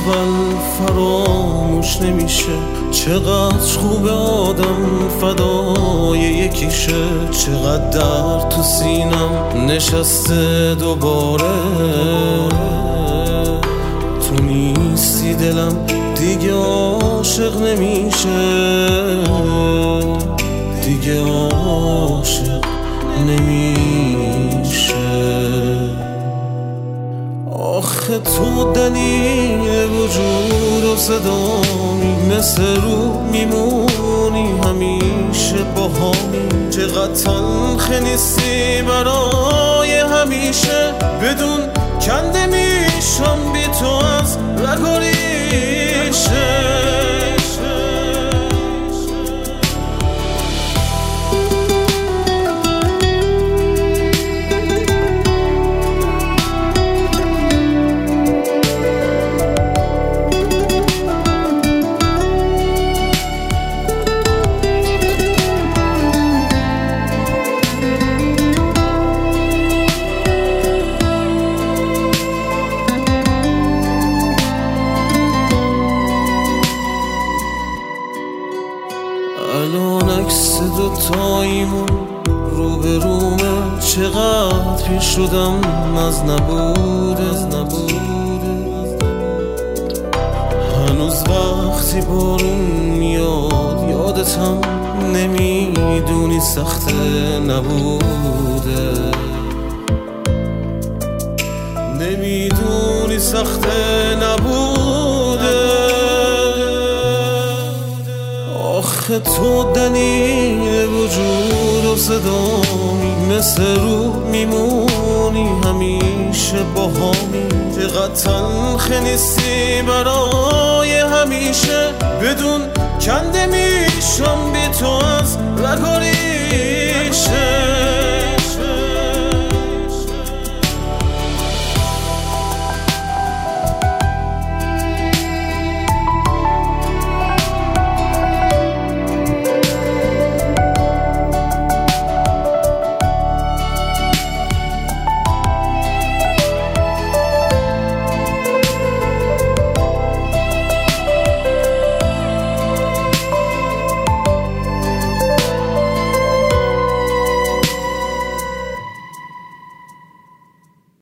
اول فراموش نمیشه، چقدر خوب آدم فدای یکیشه، چقدر درد تو سینم نشسته دوباره. تو نیستی دلم دیگه عاشق نمیشه، دیگه عاشق نمیشه. آخه تو دلیل وجود و صدامی، مثل رو میمونی همیشه با همی. چقدر تلخ نیستی برای همیشه، بدون کنده میشم بی تو از رگ و ریشه. الان عکس دوتاییمون رو به رومه، چقدر پیش شدم از نبوده. هنوز وقتی بارون میاد یادتم نمیدونی سخته نبوده، نمیدونی سخته نبوده. آخه تو دلیل وجود و صدامی، مثل رو میمونی همیشه با همی. چقدر تلخ نیستی برای همیشه، بدون کنده میشم بی تو از رگ و